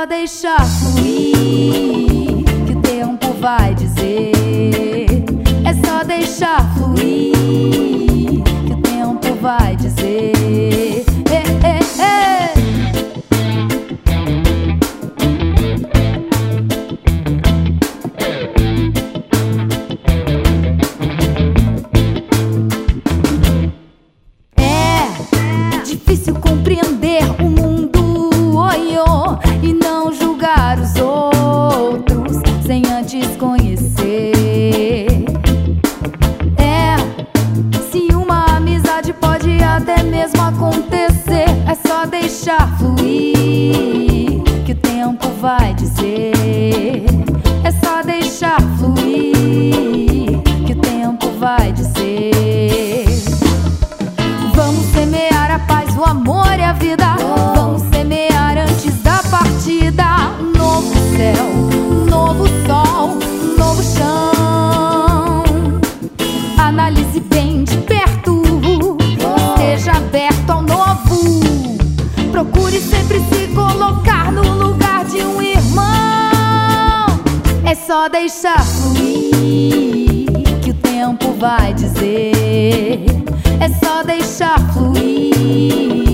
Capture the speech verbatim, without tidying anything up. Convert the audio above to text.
só deixar fluir, que o tempo vai dizer. É só deixar fluir, que o tempo vai dizer. É, é, é. É difícil compreender o mundo, oiô, e não julgar os outros sem antes conhecer. É, se uma amizade pode até mesmo acontecer, é só deixar fluir, que o tempo vai dizer. É só deixar fluir, que o tempo vai dizer. Vamos semear a paz, o amor e a vida. Vamos semear antes da partida. Um novo céu, um novo sol, um novo chão. Analise bem de perto, esteja aberto ao novo. Procure sempre se colocar no lugar de um irmão. É só deixar fluir, que o tempo vai dizer. É só deixar fluir.